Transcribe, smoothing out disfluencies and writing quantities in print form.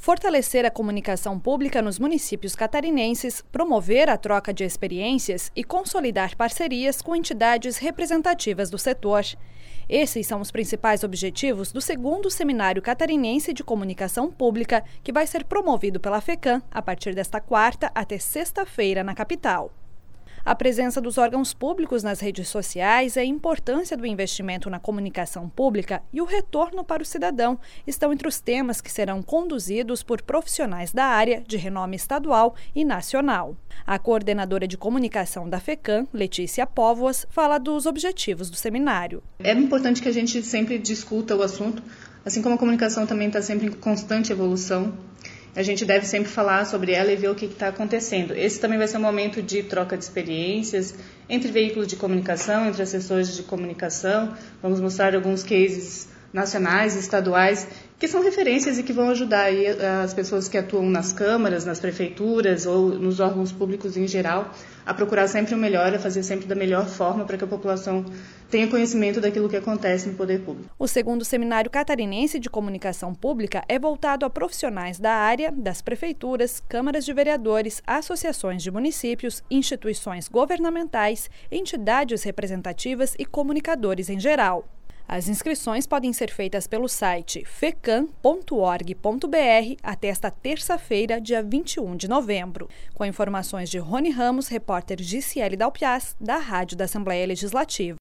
Fortalecer a comunicação pública nos municípios catarinenses, promover a troca de experiências e consolidar parcerias com entidades representativas do setor. Esses são os principais objetivos do 2º Seminário Catarinense de Comunicação Pública, que vai ser promovido pela FECAM a partir desta quarta até sexta-feira na capital. A presença dos órgãos públicos nas redes sociais, a importância do investimento na comunicação pública e o retorno para o cidadão estão entre os temas que serão conduzidos por profissionais da área de renome estadual e nacional. A coordenadora de comunicação da FECAM, Letícia Póvoas, fala dos objetivos do seminário. É importante que a gente sempre discuta o assunto, assim como a comunicação também está sempre em constante evolução. A gente deve sempre falar sobre ela e ver o que está acontecendo. Esse também vai ser um momento de troca de experiências entre veículos de comunicação, entre assessores de comunicação. Vamos mostrar alguns cases nacionais e estaduais que são referências e que vão ajudar aí as pessoas que atuam nas câmaras, nas prefeituras ou nos órgãos públicos em geral a procurar sempre o melhor, a fazer sempre da melhor forma para que a população tenha conhecimento daquilo que acontece no poder público. O 2º Seminário Catarinense de Comunicação Pública é voltado a profissionais da área, das prefeituras, câmaras de vereadores, associações de municípios, instituições governamentais, entidades representativas e comunicadores em geral. As inscrições podem ser feitas pelo site fecam.org.br até esta terça-feira, dia 21 de novembro. Com informações de Rony Ramos, repórter Giciele Dalpiaz, da Rádio da Assembleia Legislativa.